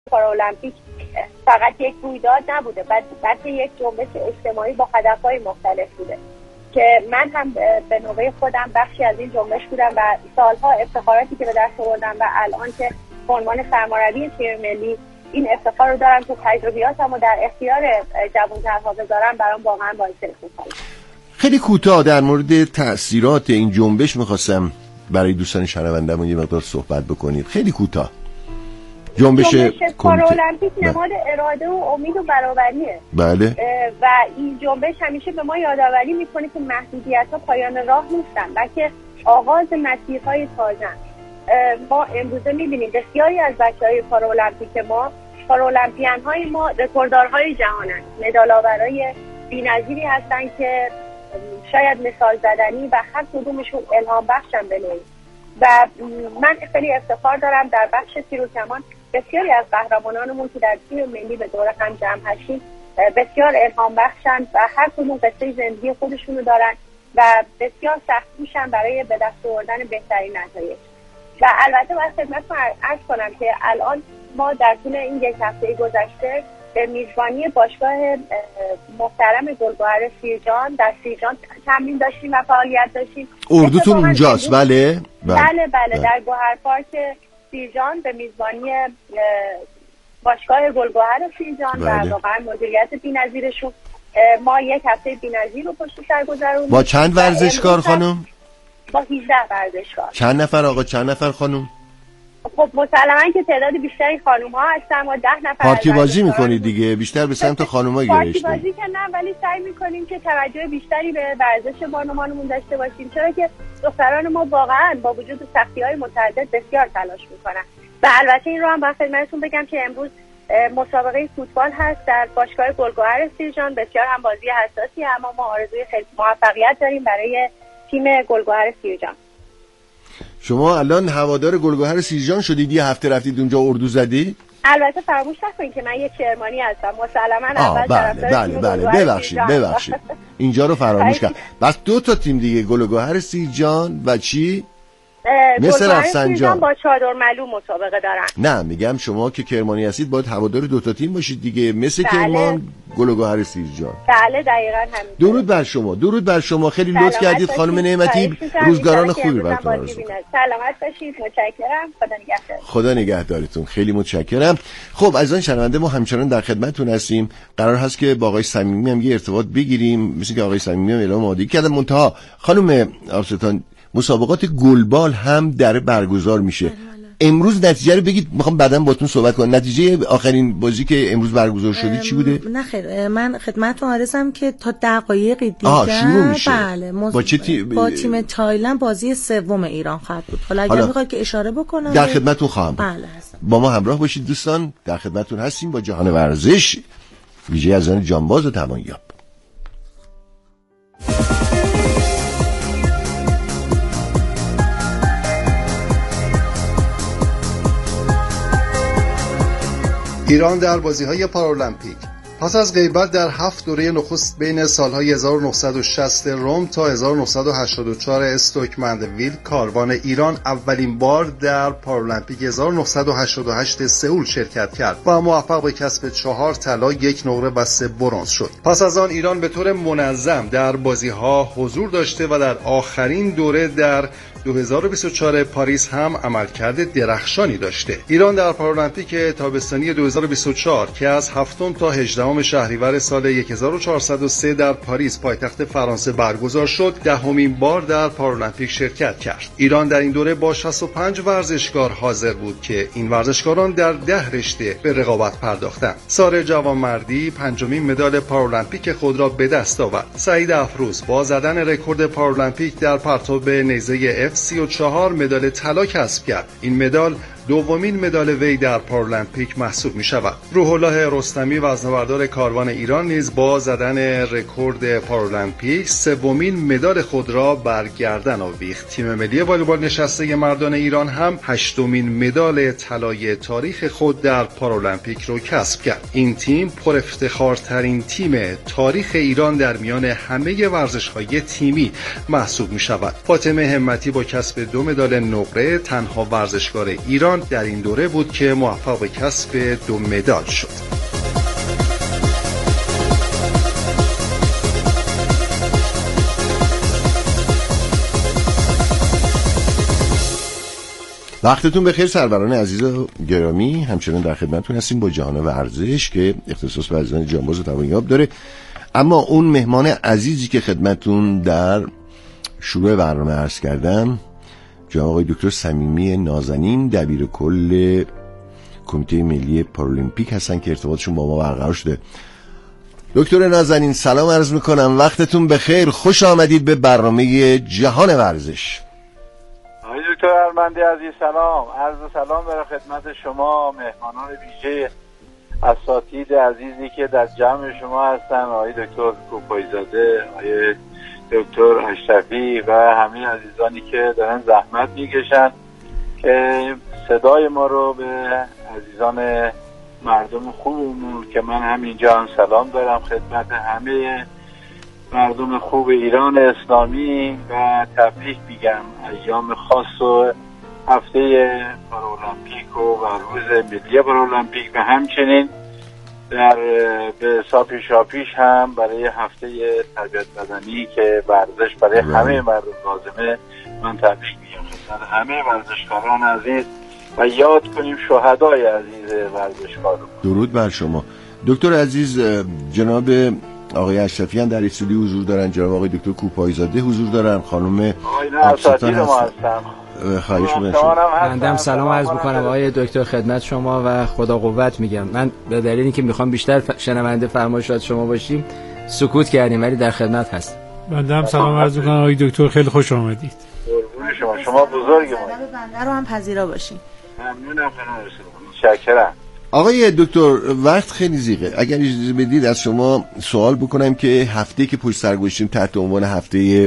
پارالمپیک فقط یک رویداد نبوده، بلکه یک جنبش اجتماعی با هدفهای مختلف بوده که من هم به نوبه خودم بخشی از این جنبش بودم و سالها افتخاراتی که به دست آوردم و الان که به عنوان سرمربی تیم ملی این افتخار رو دارم که تجربیاتمو در اختیار جوان‌ترها بذارم، برام واقعا باعث افتخاره. خیلی کوتاه در مورد تأثیرات این جنبش می‌خواستم برای دوستان شنونده‌مون یه مقدار صحبت بکنید. خیلی کوتاه. جنبش پارالمپیک نماد اراده و امید و برابریه. بله. و این جنبش همیشه به ما یادآوری میکنه که محدودیت‌ها پایان راه نیستن، بلکه آغاز مسیرهای تازه‌اند. ما امروزه می‌بینیم بسیاری از بچه‌های پارالمپیان‌های ما رکورددارهای جهانند، مدال‌آورای بی‌نظیری هستن که شاید مثال زدنی و هر کدومشون الهام بخشن به نوعی. و من خیلی افتخار دارم در بخش تیر و کمان بسیاری از قهرمانانمون که در تیم ملی به دور هم جمع هستیم بسیار الهام بخشن و هر کدوم قصه زندگی خودشونو دارن و بسیار سخت کوشن برای به دست آوردن بهترین نتایج. و البته باید خدمتتون عرض کنم که الان ما در طول این یک هفته گذشته به میزبانی باشگاه محترم گلگهر سیرجان در سیرجان تمرین داشتیم و فعالیت داشتیم. اردوتون اونجاست؟ بله بله در گوهر پارک سیرجان به میزبانی باشگاه گلگهر سیرجان و واقعا مدیریت بی‌نظیرشون ما یک هفته بی‌نظیر رو پشت سر گذروندیم. با چند ورزشکار خانم؟ با 18 ورزشکار. چند نفر آقا، چند نفر خانم؟ خب مسلماً که تعداد بیشتری خانوم ها هستن، ما 10 نفر. پارتی بازی میکنید دیگه، بیشتر به سمت خانوم ها گرایش پارتی بازی که نه، ولی سعی میکنیم که توجه بیشتری به ورزش بانوانمون داشته باشیم، چرا که دختران ما واقعاً با وجود سختی‌های متعدد بسیار تلاش میکنن. و البته این رو هم با خدمتتون بگم که امروز مسابقه فوتبال هست در باشگاه گلگهر سیرجان، بسیار هم بازی حساسی، اما ما آرزوی خیلی موفقیت داریم برای تیم گلگهر سیرجان. شما الان هوادار گلگهر سیرجان شدید، یه هفته رفتید اونجا اردو زدی؟ البته فراموش نکنید که من یک کرمانی هستم، مسلماً اول بله ببخشید اینجا رو فراموش کردم. بس 2 تا تیم دیگه، گلگهر سیرجان و چی؟ مثل رفسنجان با چادر معلوم مسابقه دارن. نه میگم شما که کرمانی هستید باید هوادار 2 تا تیم باشید دیگه، مثل کرمان گلگهر سیرجان. بله دقیقاً همین. درود بر شما خیلی لطف کردید خانم نعمتی، روزگاران خوبی براتون آرزو می‌کنم. سلامت باشید، متشکرم، خدا نگهدارتون، خیلی متشکرم. خب عزیزان شنونده ما همچنان در خدمتتون هستیم. قرار هست که با آقای صمیمی هم یه ارتباط بگیریم، مثل که آقای صمیمی هم اعلام آمادگی کردن. منتها خانم آبستان مسابقات گلبال هم در برگزار میشه. امروز نتیجه رو بگید، میخوام بعداً باتون صحبت کنم. نتیجه آخرین بازی که امروز برگزار شده چی بوده؟ نه خیر، من خدمتتون عرضم که تا دقایقی دیگر شروع میشه. بله با تیم تایلند بازی سوم ایران خواهد بود. حالا اگر میخواید که اشاره بکنم در خدمتتون خواهم. بله هستم. با ما همراه باشید دوستان، در خدمتتون هستیم با جهان ورزش، ویژه از آن جانباز و توانیاب. ایران در بازی‌های پارالمپیک پس از غیبت در 7 دوره نخست بین سالهای 1960 روم تا 1984 استوکمندویل، کاروان ایران اولین بار در پارالمپیک 1988 سئول شرکت کرد و موفق به کسب 4 طلا، 1 نقره و 3 برنز شد. پس از آن ایران به طور منظم در بازی‌ها حضور داشته و در آخرین دوره در 2024 پاریس هم عملکرد درخشانی داشته. ایران در پارالمپیک تابستانی 2024 که از 7 تا 18 شهریور سال 1403 در پاریس پایتخت فرانسه برگزار شد، 10مین بار در پارالمپیک شرکت کرد. ایران در این دوره با 65 ورزشکار حاضر بود که این ورزشکاران در 10 رشته به رقابت پرداختند. ساره جوانمردی 5مین مدال پارالمپیک خود را به دست آورد. سعید افروز با زدن رکورد پارالمپیک در پرتاب نیزه F34 مدال طلا کسب کرد. این مدال دومین مدال وی در پارالمپیک محسوب می شود. روح الله رستمی وزنه‌بردار کاروان ایران نیز با زدن رکورد پارالمپیک سومین مدال خود را بر گردن آویخت. تیم ملی والیبال نشسته مردان ایران هم 8مین مدال طلای تاریخ خود در پارالمپیک را کسب کرد. این تیم پر افتخارترین تیم تاریخ ایران در میان همه ورزش‌های تیمی محسوب می شود. فاطمه همتی با کسب 2 مدال نقره تنها ورزشکار ایران در این دوره بود که موفق به کسب 2 مدال شد. وقتتون بخیر سروران عزیز و گرامی، همچنان در خدمتتون هستیم با جهان ورزش که اختصاص به عزیزان جانباز و توانیاب داره. اما اون مهمان عزیزی که خدمتتون در شروع برنامه عرض کردم، جناب آقای دکتر صمیمی نازنین، دبیر کل کمیته ملی پارالمپیک هستن که ارتباطشون با ما برقرار شده. دکتر نازنین سلام عرض میکنم، وقتتون بخیر، خوش آمدید به برنامه جهان ورزش. دکتر ارمندی عزیز سلام، عرض سلام برای خدمت شما، مهمانان ویژه اساتید عزیزی که در جمع شما هستن، آقای دکتر کوپایزاده، آقای دکتر اشرفی و همه عزیزانی که دارن زحمت میکشن که صدای ما رو به عزیزان مردم خوبمون که من همینجا هم سلام دارم خدمت همه مردم خوب ایران اسلامی و تبریک میگم ایام خاص و هفته پارالمپیک و روز ملی پارالمپیک و همچنین در به حساب پیشاپیش هم برای هفته تربیت بدنی که ورزش برای همه مردم لازمه من تبریک میگم خدمت همه ورزشکاران عزیز و یاد کنیم شهدای عزیز ورزشکاران. درود بر شما دکتر عزیز. جناب آقای اشرفی هم در استودیو حضور دارن، جناب آقای دکتر کوپایزاده حضور دارن، خانم اساتید ما هستن. خواهش می‌کنم. بنده سلام عرض می‌کنم آقای دکتر خدمت شما و خدا قوت میگم. من به دلیل اینکه میخوام بیشتر شنونده فرمایشات شما باشیم سکوت کردیم ولی در خدمت هست. بنده سلام عرض می‌کنم آقای دکتر، خیلی خوش آمدید. قربون شما بزرگی ما. بنده رو هم پذیرا باشین. ممنونم خانم رسول. متشکرم. آقای دکتر وقت خیلی زیغه، اگر اجازه بدید از شما سوال بکنم که هفته‌ای که پشت سر گذاشتیم تحت عنوان هفته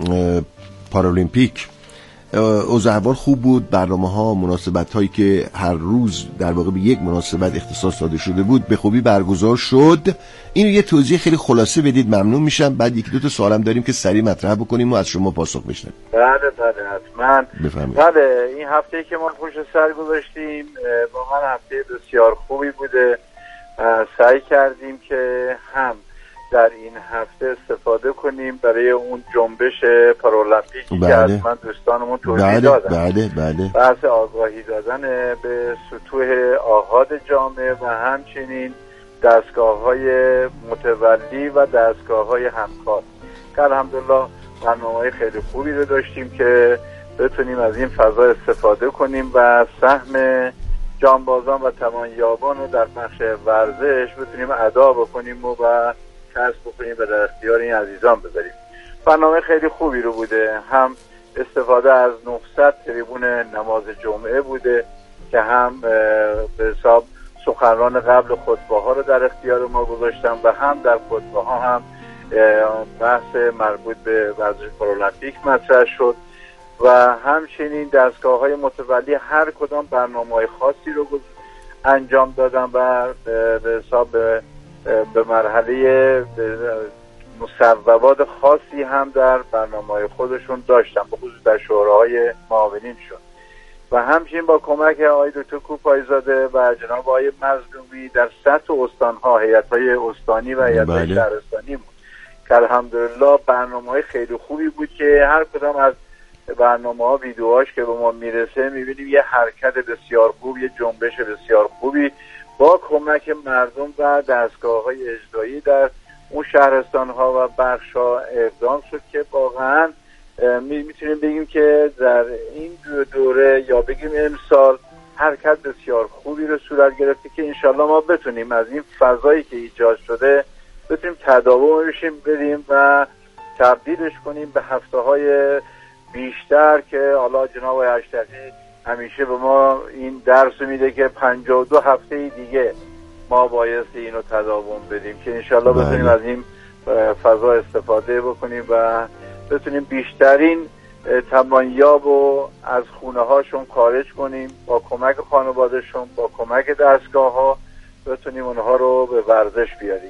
پارالمپیک، اوضاع احوال خوب بود، برنامه‌ها، مناسبت‌هایی که هر روز در واقع به یک مناسبت اختصاص داده شده بود به خوبی برگزار شد. اینو یه توضیح خیلی خلاصه بدید ممنون میشم. بعد یکی دو تا سوالم داریم که سریع مطرح بکنیم و از شما پاسخ بشنویم. بله حتما. بله این هفته‌ای که ما پشت سر گذاشتیم واقعا هفته بسیار خوبی بوده. سعی کردیم که هم در این هفته استفاده کنیم برای اون جنبش پارالمپیکی که از من دوستانمون توضیح دادن. بله. بحث آگاهی دادن به سطوح آحاد جامعه و همچنین دستگاه‌های متولی و دستگاه‌های همکار که الحمدلله برنامه‌های خیلی خوبی رو داشتیم که بتونیم از این فضا استفاده کنیم و سهم جانبازان و توانیابان رو در بخش ورزش بتونیم ادا بکنیم و کسب بکنیم و در اختیار این عزیزان بذاریم. برنامه خیلی خوبی رو بوده، هم استفاده از 900 تریبون نماز جمعه بوده که هم به حساب سخنران قبل خطبه ها رو در اختیار ما گذاشتن و هم در خطبه ها هم بحث مربوط به ورزش پارالمپیک مطرح شد و همچنین دستگاه های متولی هر کدام برنامه های خاصی رو انجام دادن و به حساب به مرحله مصوبات خاصی هم در برنامه‌های خودشون داشتن، به خصوص در شوراهای معاونینشون و همچنین با کمک آقای دکتر کوپایزاده و جناب آقای مظلومی در سطح استان‌ها، هیئت‌های استانی و هیئت‌های شهرستانی بود که الحمدلله برنامه‌های خیلی خوبی بود که هر کدام از برنامه‌ها ویدیوهاش که به ما میرسه می‌بینیم یه حرکت بسیار خوب، یه جنبش بسیار خوبی با کمک مردم و دستگاه‌های اجرایی در اون شهرستان‌ها و بخش‌ها اقدام شد که واقعاً میتونیم بگیم که در این دوره یا بگیم امسال حرکت بسیار خوبی رو صورت گرفته که انشالله ما بتونیم از این فضایی که ایجاد شده بتونیم تداوم بشیم بدیم و تبدیلش کنیم به هفته‌های بیشتر که حالا جناب اشرفی همیشه به ما این درس میده که 52 هفته دیگه ما بایستی اینو تداوم بدیم که انشالله بتونیم از این فضا استفاده بکنیم و بتونیم بیشترین توانیاب رو از خونه هاشون خارج کنیم، با کمک خانوادهشون، با کمک دستگاه ها بتونیم اونها رو به ورزش بیاریم.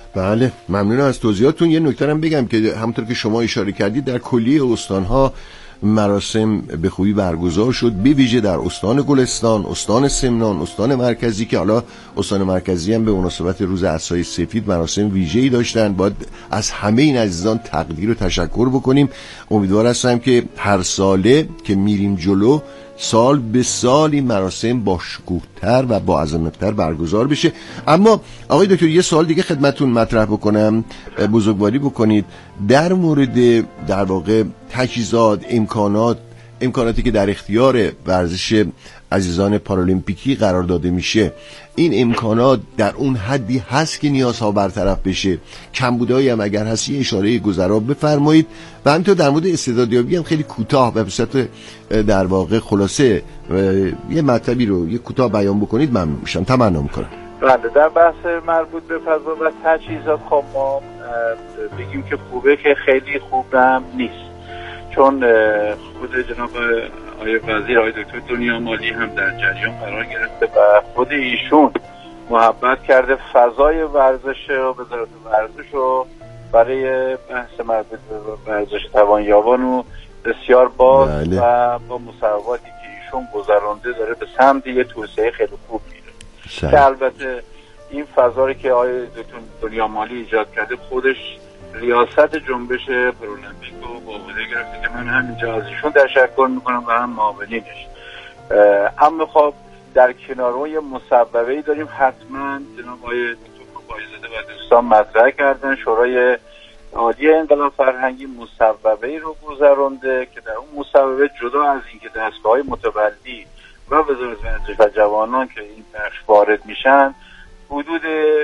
بله ممنونم از توضیحاتتون. یه نکته هم بگم که همونطور که شما اشاره کردید در کلیه استان‌ها مراسم به خوبی برگزار شد، به ویژه در استان گلستان، استان سمنان، استان مرکزی که حالا استان مرکزی هم به مناسبت روز عصای سفید مراسم ویژه‌ای داشتن. باید از همه این عزیزان تقدیر و تشکر بکنیم. امیدوار هستم که هر ساله که میریم جلو سال به سال این مراسم با شکوه‌تر و با عظمت‌تر برگزار بشه. اما آقای دکتر یه سوال دیگه خدمتتون مطرح بکنم، بزرگواری بکنید در مورد در واقع تجهیزات، امکاناتی که در اختیار ورزش عزیزان پارالیمپیکی قرار داده میشه. این امکانات در اون حدی هست که نیازها برطرف بشه؟ کمبودایی هم اگر هست یه اشاره گذرا بفرمایید. و همینطور در مورد استعدادیابی هم خیلی کوتاه به صورت در واقع خلاصه یه مطلبی رو یه کوتاه بیان بکنید ممنون میشم. تمنا میکنم. بله، در بحث مربوط به فضا و تجهیزات خب ما بگیم که خوبه که خیلی خوب هم نیست، چون خود جناب آقای وزیر آقای دکتر دنیامالی هم در جریان قرار گرفته و خود ایشون محبت کرده فضای ورزش و وزارت ورزش رو برای بحث مربوط به ورزش توانیابان رو بسیار باز بله. و با مصوباتی که ایشون گذرانده داره به سمت یه توسعه خیلی خوب میره که البته این فضا رو که آقای دکتر دنیامالی ایجاد کرده خودش ریاست جنبش پارالمپیک رو با عهده گرفته که من همینجا از ایشون تشکر میکنم و هم معاونینش. اما خب در کنار اون یه مصوبه‌ای داریم، حتما جناب آقای دکتر پایزاده و دوستان مطرح کردن. شورای عالی انقلاب فرهنگی مصوبه‌ای رو گذرانده که در اون مصوبه جدا از اینکه دستگاه‌های متولی و وزارت ورزش و جوانان که این بخش وارد میشن، حدود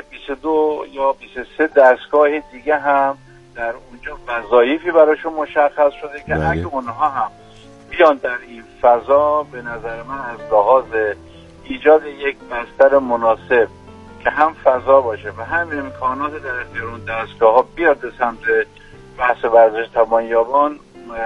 22 یا 23 دستگاه دیگه هم در اونجا وظایفی براشون مشخص شده که اگه اونها هم بیان در این فضا، به نظر من از لحاظ ایجاد یک بستر مناسب که هم فضا باشه و هم امکانات در اختیار اون دستگاه ها بیاد به سمت بحث ورزش توانیابان،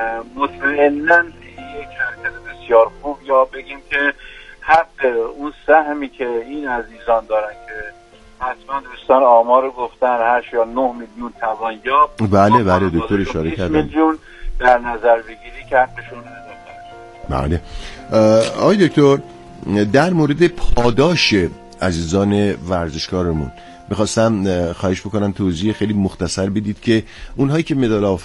مطمئناً یک حرکت بسیار خوب، یا بگیم که حق اون سهمی که این عزیزان دارن که حتما دوستان آمار گفتن 8 یا 9 میلیون توانیاب، بله دکتر اشاره کردن، میلیون در نظر بگیری که حقشون اضافه. بله. آقای دکتر در مورد پاداش عزیزان ورزشکارمون میخواستم خواهش بکنم توضیح خیلی مختصر بدید که اونهایی که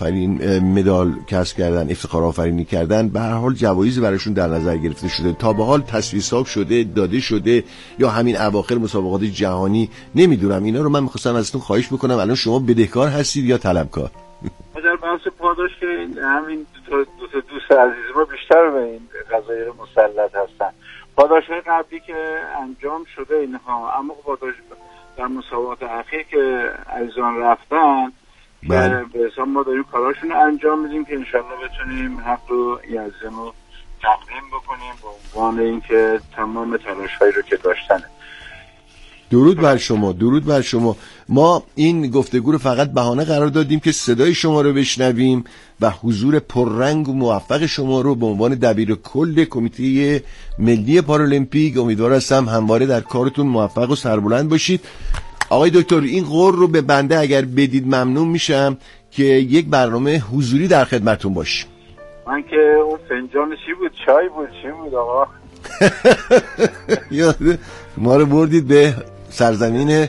مدال کسب کردن، افتخار آفرینی کردن، به هر حال جوایزی براشون در نظر گرفته شده، تا به حال تصویب شده، داده شده، یا همین اواخر مسابقات جهانی، نمیدونم. اینا رو من میخواستم ازتون خواهش بکنم. الان شما بدهکار هستید یا طلبکار؟ در بحث پاداش که همین دوست عزیز ما بیشتر به این قضايا مسلط هستن. پاداش‌های قبلی که انجام شده اینها، اما پاداش در مسابقات اخیر که عزیزان رفتن به حساب ما داریم کاراشون رو انجام میدیم که انشالله بتونیم حق رو این عزیزان رو تقدیم بکنیم به عنوان اینکه تمام تلاش‌هایی رو که داشتن. درود بر شما، درود بر شما. ما این گفتگو رو فقط بهانه قرار دادیم که صدای شما رو بشنویم و حضور پررنگ و موفق شما رو به عنوان دبیر کل کمیته ملی پارالیمپیک. امیدوار هستم همواره در کارتون موفق و سربلند باشید. آقای دکتر این قول رو به بنده اگر بدید ممنون میشم که یک برنامه حضوری در خدمتون باشیم. من که اون فنجان چی بود؟ چای بود؟ چی بود آقا؟ یاد ما رو بردید به سرزمین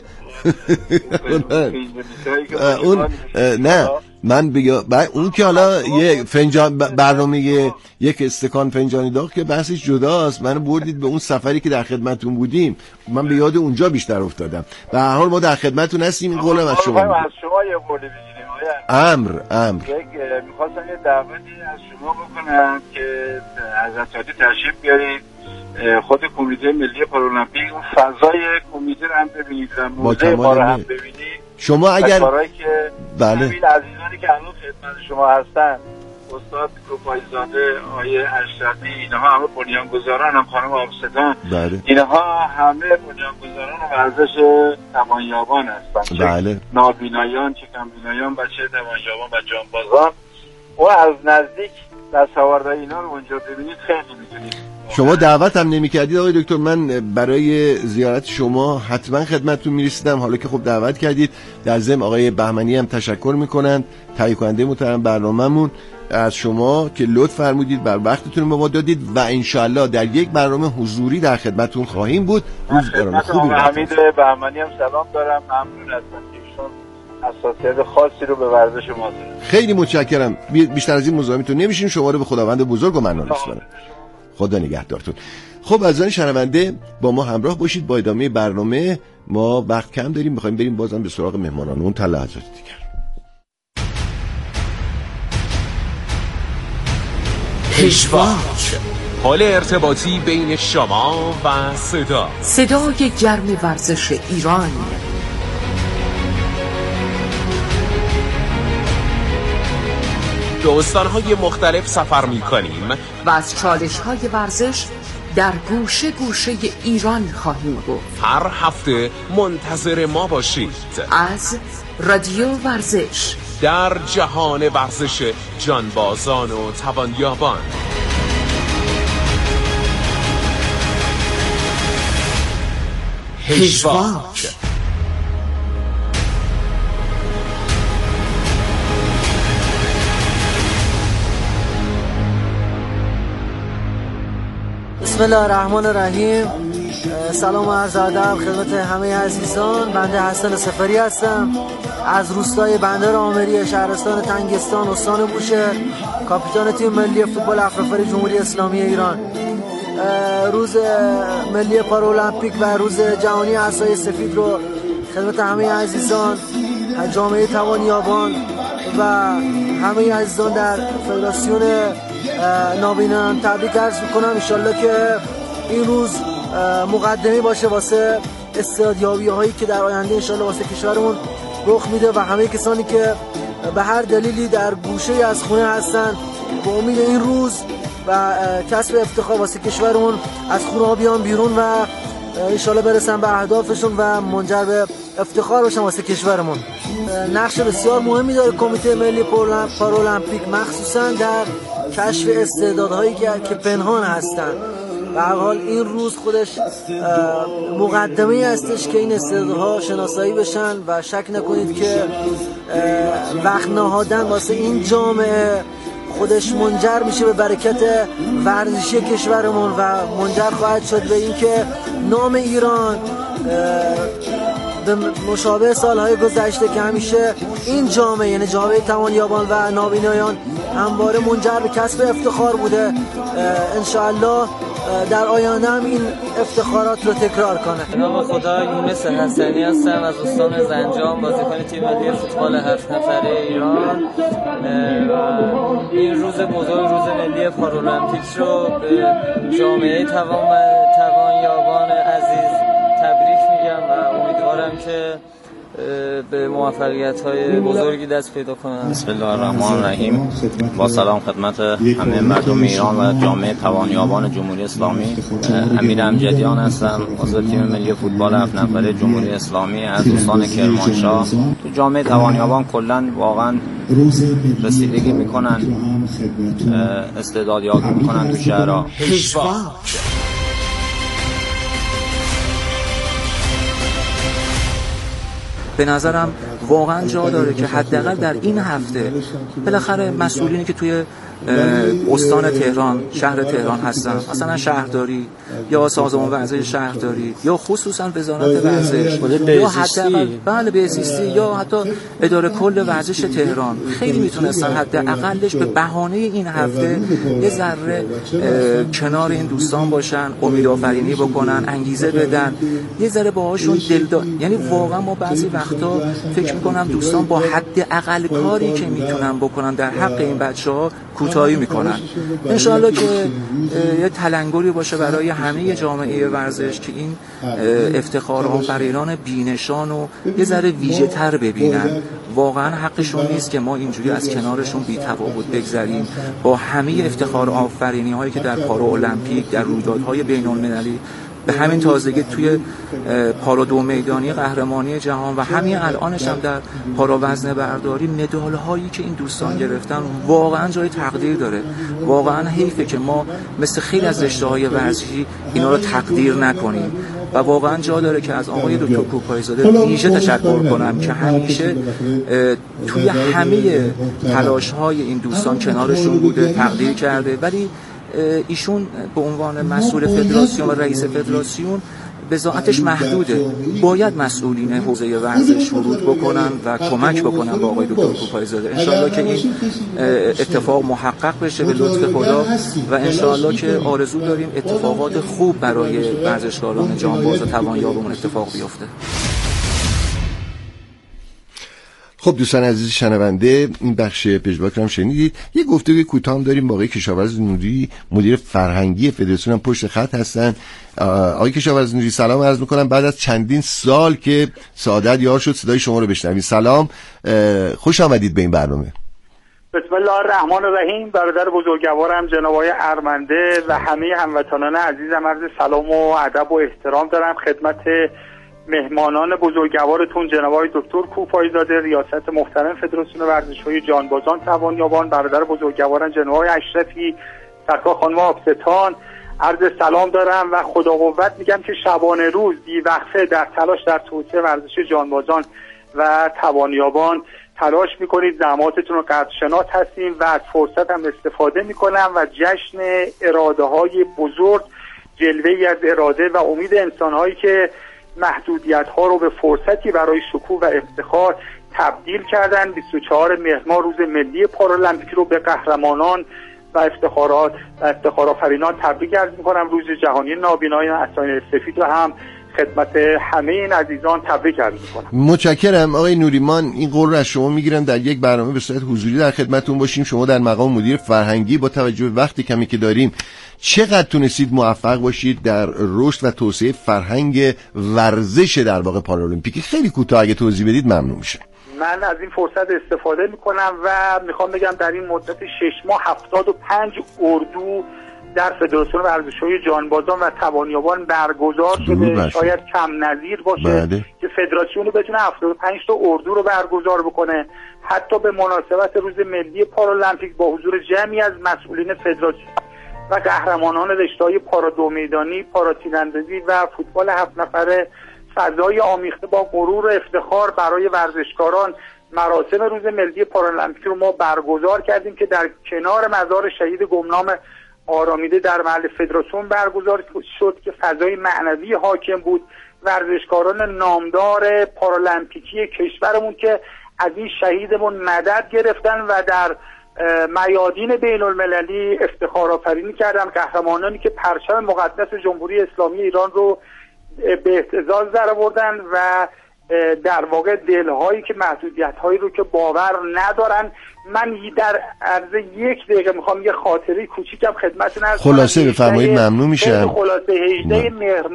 اون نه من بگم اون که حالا یه فنجان برنامه یک استکان فنجانی داغ که بحثش جداست. منو بردید به اون سفری که در خدمتون بودیم، من به یاد اونجا بیشتر افتادم. به هر حال ما در خدمتون هستیم. این قولم از شما از شما یه قولی بگیریم. امر میخواستم یه دعوتی از شما بکنم که حضرت عالی تشریف بیارید خود کمیته ملی پارالیمپیک، اون فضای کمیته رو هم ببینید و موزه ما رو هم ببینید. شما اگر که بله همین عزیزانی که الان خدمت شما هستن، استاد پایزاده، آقای اشرفی، اینها همه بنیانگذاران، هم خانم آبستان، بله اینها همه بنیانگذاران ورزش توانیابان هستن. بله. نابینایان، چه کمبینایان، بچه توانیابان و جانبازان، و از نزدیک دستاوردهای اینا رو اونجا ببینید خیلی میتونید. شما دعوت هم نمی کردید آقای دکتر، من برای زیارت شما حتما خدمتتون میرسیدم. حالا که خب دعوت کردید، در ضمن آقای بهمنی هم تشکر میکنند، تهیه کننده محترم برنامه‌مون، از شما که لطف فرمودید، بر وقتتون به ما دادید و انشالله در یک برنامه حضوری در خدمتتون خواهیم بود. روزگاران خوبی. حمید بهمنی هم سلام دارم، ممنون هستم که ایشون حساسیت خاصی رو به ورزش ما دارن. خیلی متشکرم. بیشتر از این مزاحمتون نمیشیم. شما رو به خداوند بزرگ و منان می‌سپارم. خدا نگهدارتون. خب عزیزان شنونده با ما همراه باشید با ادامه برنامه. ما وقت کم داریم، می‌خوایم بریم بازم به سراغ مهمانانمون تا لحظات دیگر. پژواک، حال ارتباطی بین شما و صدای گرم ورزش ایران. به استان‌های مختلف سفر می‌کنیم و از چالش‌های ورزش در گوشه گوشه ایران خواهیم گفت. هر هفته منتظر ما باشید از رادیو ورزش در جهان ورزش جانبازان و توانیابان. پژواک. بسم الله الرحمن الرحیم. سلام و عرض ادب خدمت همه عزیزان. بنده حسن سفری هستم از روستای بندر آمری، شهرستان تنگستان، استان بوشهر، کاپیتان تیم ملی فوتبال افرافری جمهوری اسلامی ایران. روز ملی پارالمپیک و روز جهانی عصای سفید رو خدمت همه عزیزان، جامعه توانیابان و همه عزیزان در فدراسیون نابینان تبریک عرض میکنم. انشالله که این روز مقدمه باشه واسه استعدادیابی هایی که در آینده انشالله واسه کشورمون رخ میده و همه کسانی که به هر دلیلی در گوشه از خونه هستن با امید این روز و کسب افتخار واسه کشورمون از خونه ها بیان بیرون و انشالله برسن به اهدافشون و منجر به افتخار باشن واسه کشورمون. نقش بسیار مهمی داره کمیته ملی پارالمپیک، مخصوصا در کشف استعدادهایی که پنهان هستن. به هر حال این روز خودش مقدمه‌ای هستش که این استعدادها شناسایی بشن و شک نکنید که وقت نهادن واسه این جامعه خودش منجر میشه به برکت ورزشی کشورمون و منجر خواهد شد به اینکه نام ایران به مشابه سالهای گذشته که همیشه این جامعه یعنی جامعه توانیابان و نابینایان همواره منجر به کسب افتخار بوده، انشاءالله در آینده هم این افتخارات رو تکرار کنه. نام خدا یونس حسنی هستم از استان زنجان، بازیکن تیم ملی فوتبال 7 نفره ایران. این روز بزرگ، روز ملی پارالمپیک رو به جامعه توانیابان عزیز تبریک میگم و امیدوارم که به موفقیت‌های بزرگی دست پیدا کنم. بسم الله الرحمن الرحیم. با سلام خدمت همه مردم ایران و جامعه توانیابان جمهوری اسلامی. امیر امجدیان هستم، عضو تیم ملی فوتبال 7 نفره جمهوری اسلامی از استان کرمانشاه. تو جامعه توانیابان کلاً واقعاً رسیدگی میکنن، استعدادیابی میکنن تو شهرها. به نظرم واقعا جا داره که حداقل در این هفته بالاخره مسئولینی که توی استان تهران، شهر تهران هستن، مثلا شهرداری یا سازمان ورزش شهرداری یا خصوصا وزارت ورزش یا حتی بهزیستی یا حتی اداره کل ورزش تهران خیلی میتونستن حداقلش به بهانه این هفته یه ذره کنار این دوستان باشن، امیدآفرینی بکنن، انگیزه بدن، یه ذره باهاشون یعنی واقعا ما بعضی وقتا فکر میکنم دوستان با حداقل کاری که میتونن بکنن در حق این بچه‌ها کوتاهی میکنن. انشاءالله که یه تلنگری باشه برای همه جامعه ورزش که این افتخار آفرینان بی‌نشان و یه ذره ویژه تر ببینن. واقعا حقشون نیست که ما اینجوری از کنارشون بی‌تفاوت بگذریم. با همه افتخار آفرینی هایی که در پارالمپیک، در رویدادهای بین‌المللی، به همین تازگی توی پارا 2 میدانی قهرمانی جهان و همین الانش هم در پارا وزنه برداری مدال هایی که این دوستان گرفتن واقعا جای تقدیر داره. واقعا حیفه که ما مثل خیلی از رشته های ورزشی اینا رو تقدیر نکنیم. و واقعا جا داره که از آقای دکتر کوپایزاده ویژه تشکر کنم که همیشه توی همه تلاش‌های این دوستان کنارشون بوده، تقدیر کرده، ولی ایشون به عنوان مسئول فدراسیون و رئیس فدراسیون بضاعتش محدوده. باید مسئولین حوزه ورزش ورود بکنن و کمک بکنن با آقای دکتر کوپایزاده. انشالله که این اتفاق محقق بشه به لطف خدا و انشالله که آرزو داریم اتفاقات خوب برای ورزشکاران جانباز و توانیابمون اتفاق بیفته. خب دوستان عزیز شنونده، این بخش پژواک رو هم شنیدید. یه گفتگوی کوتاه هم داریم با آقای کشاورز نوری، مدیر فرهنگی فدراسیون هم پشت خط هستن. آقای کشاورز نوری سلام عرض می‌کنم. بعد از چندین سال که سعادت یار شد صدای شما رو بشنویم. سلام، خوش آمدید به این برنامه. بسم الله الرحمن الرحیم. برادر بزرگوارم جناب آقای ارمنده و همه هموطنان عزیزم عرض سلام و ادب و احترام دارم خدمت مهمانان بزرگوارتون جناب آقای دکتر کوپایزاده، ریاست محترم فدراسیون ورزش‌های جانبازان توانیابان، برادر بزرگوارم جناب آقای اشرفی، سرکار خانم آبستان، عرض سلام دارم و خدا قوت میگم که شبانه روز بی‌وقفه در تلاش در توسعه ورزش جانبازان و توانیابان تلاش میکنید، زحماتتون رو قدرشناس هستیم و از فرصت هم استفاده میکنم و جشن اراده های بزرگ، جلوه‌ای از اراده و امید انسان‌هایی که محدودیت ها رو به فرصتی برای شکوه و افتخار تبدیل کردن. 24 مهر ماه روز ملی پارالمپیک رو به قهرمانان و افتخارآفرینان تبریک عرض می‌کنم. روز جهانی نابینایان عصاین سفید رو هم خدمت همه این عزیزان تبریک عرض می‌کنم. متشکرم آقای نوریمان. این قول رو از شما میگیرم در یک برنامه به صورت حضوری در خدمتتون باشیم. شما در مقام مدیر فرهنگی با توجه به وقتی کمی که داریم چقدر تونستید موفق باشید در رشد و توسعه فرهنگ ورزش در واقع پارالمپیک؟ خیلی کوتاه اگه توضیح بدید ممنون میشه. من از این فرصت استفاده میکنم و میخوام بگم در این مدت 6 ماه 75 اردو در فدراسیون ورزش‌های جانبازان و توانیابان برگزار شده. شاید کم نظیر باشه که فدراسیون بتونه 75 تا اردو رو برگزار بکنه. حتی به مناسبت روز ملی پارالمپیک با حضور جمعی از مسئولین فدراسیون و قهرمانان رشته‌های پارا دو میدانی، پارا تیراندازی و فوتبال 7 نفره فضای آمیخته با غرور و افتخار برای ورزشکاران مراسم روز ملی پارالمپیک رو ما برگزار کردیم که در کنار مزار شهید گمنام آرامیده در محل فدراسیون برگزار شد که فضای معنوی حاکم بود. ورزشکاران نامدار پارالمپیکی کشورمون که از این شهیدمون مدد گرفتن و در میادین بین المللی افتخار آفرینی کردن. قهرمانانی که پرچم مقدس جمهوری اسلامی ایران رو به اهتزاز درآوردن و در واقع دلهایی که محدودیت‌هایی رو که باور ندارن. من در عرض 1 دقیقه میخوام یه خاطره کوچیکم خدمتتون عرض کنم. خلاصه بفرمایید ممنون میشم. خلاصه 18 مهر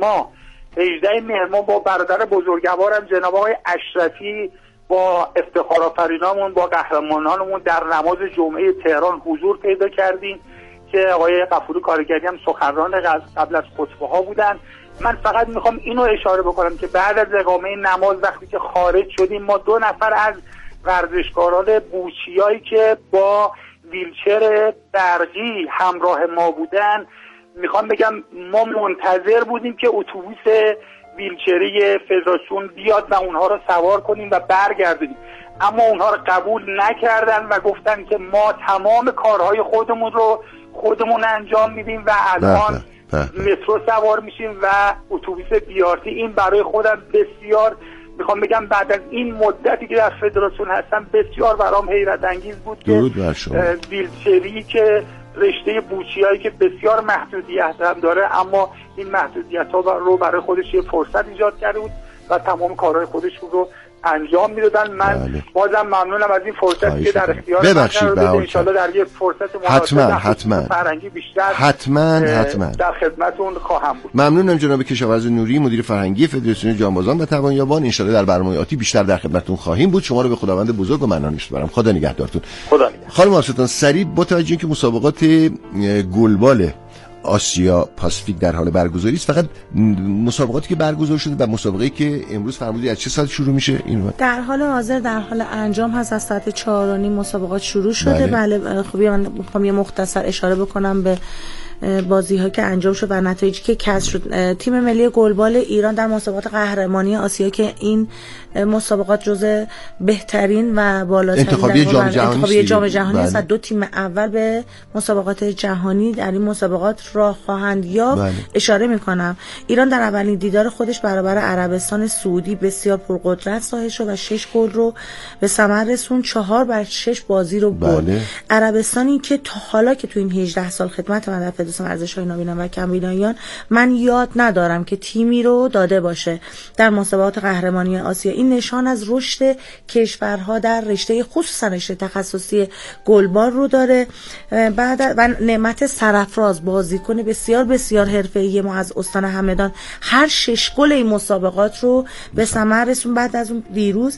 ماه با برادر بزرگوارم جناب آقای اشرفی با افتخارآفرینامون با قهرمانانمون در نماز جمعه تهران حضور پیدا کردیم که آقای غفوری کارگری هم سخنران قبل از خطبه ها بودن. من فقط میخوام اینو اشاره بکنم که بعد از اقامه نماز وقتی که خارج شدیم ما 2 نفر از ورزشکاران بوچیایی که با ویلچر برقی همراه ما بودن، میخوام بگم ما منتظر بودیم که اتوبوس ویلچری فدراسیون بیاد و اونها رو سوار کنیم و برگردیم، اما اونها رو قبول نکردن و گفتن که ما تمام کارهای خودمون انجام میدیم و الان مترو سوار میشیم و اتوبوس بیارتی. این برای خودم بسیار میخوام بگم بعد از این مدتی که در فدراسیون هستم بسیار برام حیرت انگیز بود که ویلچری که رشته بوچیایی که بسیار محدودیت هم داره اما این محدودیت ها رو برای خودش یه فرصت ایجاد کرده بود و تمام کارهای خودش رو انجام میدادن. من بازم ممنونم از این فرصتی که در اختیار من قرار بده. ان شاءالله در یک فرصت حتما فرهنگی بیشتر حتما در خدمتتون خواهم بود. ممنونم جناب کشاورز نوری مدیر فرهنگی فدراسیون جانبازان و توانیابان. ان شاءالله در برنامه آتی بیشتر در خدمتتون خواهیم بود. شما رو به خداوند بزرگ و منان میسپارم. خدا نگهدارتون. خدا نگهدار. خانم آبستان سریع با توجه اینکه مسابقات گلبال آسیا پاسیفیک در حال برگزاری است، فقط مسابقاتی که برگزار شده و مسابقه‌ای که امروز فرمودید از چه ساعت شروع میشه؟ اینو در حال حاضر در حال انجام هست. از ساعت 4:30 مسابقات شروع شده. بله خب من میخوام یه مختصر اشاره بکنم به بازی‌ها که انجام شد و نتایجی که کسب شد، تیم ملی گلبال ایران در مسابقات قهرمانی آسیا که این مسابقات جزء بهترین و بالاترین انتخابی جام جهانی است و 2 تیم اول به مسابقات جهانی در این مسابقات راه خواهند یافت. اشاره می‌کنم ایران در اولین دیدار خودش برابر عربستان سعودی بسیار پرقدرت ظاهر شد و 6 گل رو به ثمر رسوند، 4-6 بازی رو برد. عربستانی که تا حالا که تو این 18 سال خدمت من در فدراسیون ورزش‌های نابینا و کمبینایان من یاد ندارم که تیمی رو داده باشه در مسابقات قهرمانی آسیا. این نشان از رشد کشورها در رشته خصوصا رشته تخصصی گلبال رو داره. بعد و نعمت سرافراز بازیکن بسیار بسیار حرفه‌ای ما از استان همدان هر 6 گل این مسابقات رو به ثمر رسوند. بعد از اون دیروز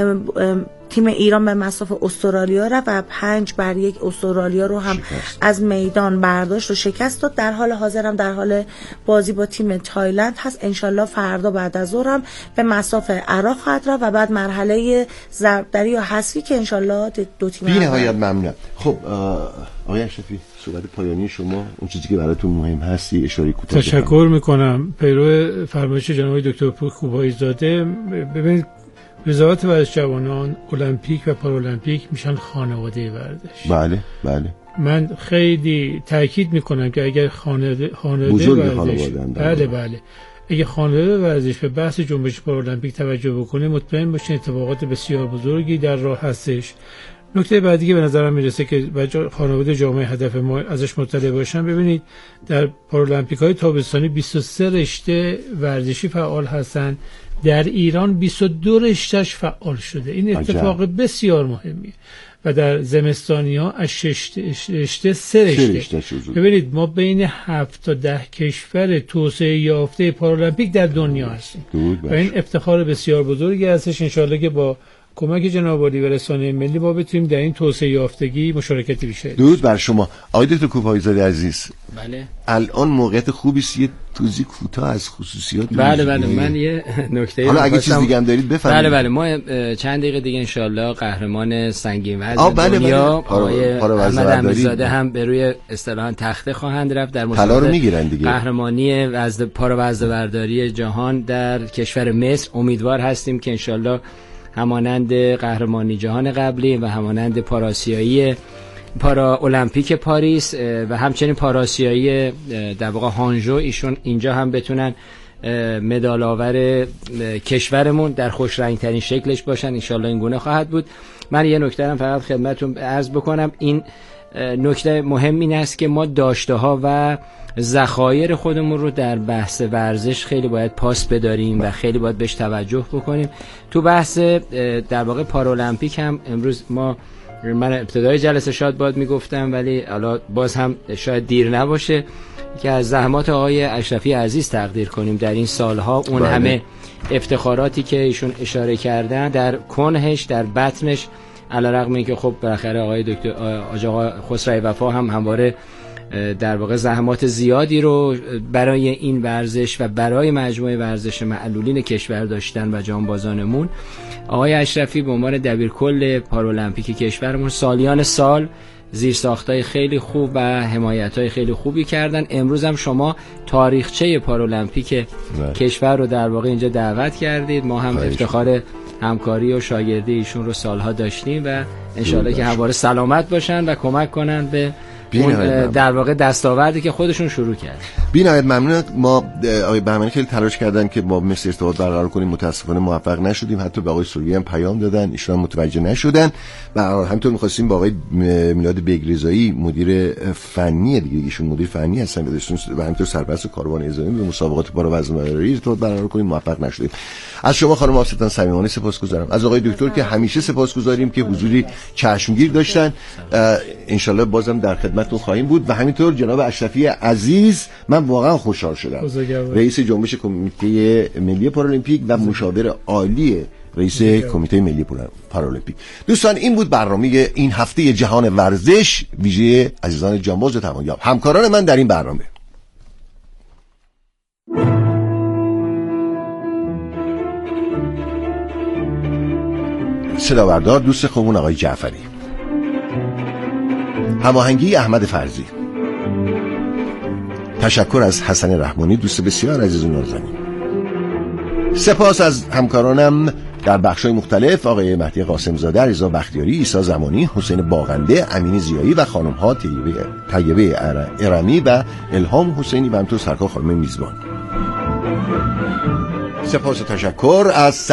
تیم ایران به مصاف استرالیا رفت و 5-1 استرالیا رو هم از میدان برداشت و شکست داد. در حال حاضر هم در حال بازی با تیم تایلند هست. انشالله فردا بعد از ظهر هم به مصاف عراق خواهد رفت و بعد مرحله ضربدری یا حذفی که انشالله 2 تیم بی‌نهایت ممنونم. خب آقای اشرفی صحبت پایانی شما، اون چیزی که براتون مهم هستی اشاره کوتاه. تشکر میکنم. پیرو فرمایش جناب دکتر خوبایی زاده. ببینید وزارت ورزش جوانان، المپیک و پارالمپیک میشن خانواده ورزش. بله بله. من خیلی تاکید میکنم که اگر خانواده ورزش بله اگه خانواده ورزش به بحث جنبش پارالمپیک توجه بکنه مطمئن باشین اتفاقات بسیار بزرگی در راه هستش. نکته بعدی که به نظرم میرسه که خانواده جامعه هدف ما ازش مطلع باشن، ببینید در پارالمپیک های تابستانی 23 رشته ورزشی فعال هستن، در ایران 22 رشتهش فعال شده. این اتفاق بسیار مهمیه. و در زمستانی ها از 6 رشته 3 رشته. ببینید ما بین 7 تا 10 کشور توسعه یافته پارالمپیک در دنیا هستیم و این افتخار بسیار بزرگی هستش. انشالله که با کمک جناب عالی و رسانه ملی ما بتونیم در این توسعه یافتگی مشارکتی بیشتری. درود بر شما آقای دکتر کوپایی‌زاده عزیز. بله. الان موقعیت خوبی است یه توضیح کوتاه از خصوصیات. بله من یه نکته حالا اگه چیز دیگه هم دارید بفرمایید. بله ما چند دقیقه دیگه انشالله قهرمان سنگین وزن دنیا آقای احمد امیرزاده هم به روی اصطلاحاً تخته خواهند رفت در مسابقه قهرمانی وزن پارا وزنه‌برداری جهان در کشور مصر. امیدوار هستیم که انشالله همانند قهرمانی جهان قبلی و همانند پارا المپیک پاریس و همچنین پاراسیایی در واقع هانژو ایشون اینجا هم بتونن مدال آور کشورمون در خوش رنگ ترین شکلش باشن. انشالله این گونه خواهد بود. من یه نکته هم فقط خدمتتون عرض بکنم. این نکته مهم این است که ما داشته ها و ذخایر خودمون رو در بحث ورزش خیلی باید پاس بداریم و خیلی باید بهش توجه بکنیم. تو بحث در واقع پارالمپیک هم امروز من ابتدای جلسه شاید باید میگفتم ولی حالا باز هم شاید دیر نباشه که از زحمات آقای اشرفی عزیز تقدیر کنیم در این سالها. اون همه افتخاراتی که ایشون اشاره کردن در کنهش در بطنش، علیرغم اینکه خب بالاخره آقای دکتر آقا خسروی وفا هم همواره در واقع زحمات زیادی رو برای این ورزش و برای مجموعه ورزش معلولین کشور داشتن و جانبازانمون. آقای اشرفی به عنوان دبیرکل پارالمپیک کشورمون سالیان سال زیرساختای خیلی خوب و حمایت‌های خیلی خوبی کردن. امروز هم شما تاریخچه پارالمپیک کشور رو در واقع اینجا دعوت کردید. ما هم افتخار همکاری و شاگردی ایشون رو سالها داشتیم و انشالله که همواره سلامت باشن و کمک کنن به در واقع دستاوردی که خودشون شروع کرد. بی‌نهایت ممنون. ما آقای بهمنی خیلی تلاش کردن که با مصر ارتباط برقرار کنیم، متاسفانه موفق نشدیم. حتی به آقای سوری هم پیام دادن، ایشون متوجه نشدن و همینطور می‌خواستیم با آقای میلاد بیگریزایی مدیر فنی دیگه، ایشون مدیر فنی هستن و همینطور سرپرست کاروان اعزامی به مسابقات پارا وزنه‌برداری ارتباط برقرار کنیم، موفق نشدیم. از شما خانم آفستان صمیمانه سپاسگزارم. از آقای دکتر که همیشه سپاسگزاریم که حضوری چشمگیر داشتن. ان شاءالله بازم در خدمتتون خواهیم بود و همینطور جناب اشرفی عزیز، من واقعا خوشحال شدم. رئیس جنبش کمیته ملی پارالمپیک و مشاور عالی رئیس کمیته ملی پارالمپیک. دوستان این بود برنامه این هفته جهان ورزش ویژه عزیزان جانباز و توانیاب، همکاران من در این برنامه. صداوردار دوست خوبون آقای جعفری، هماهنگی احمد فرزی، تشکر از حسن رحمانی، دوست بسیار عزیز و نازنین. سپاس از همکارانم در بخش‌های مختلف، آقای مهدی قاسم زاده، رضا بختیاری، عیسی زمانی، حسین باغنده، امین زیایی و خانم‌ها طیبه ارمی و الهام حسینی و همینطور سرکار خانم میزبان. سپاس و تشکر از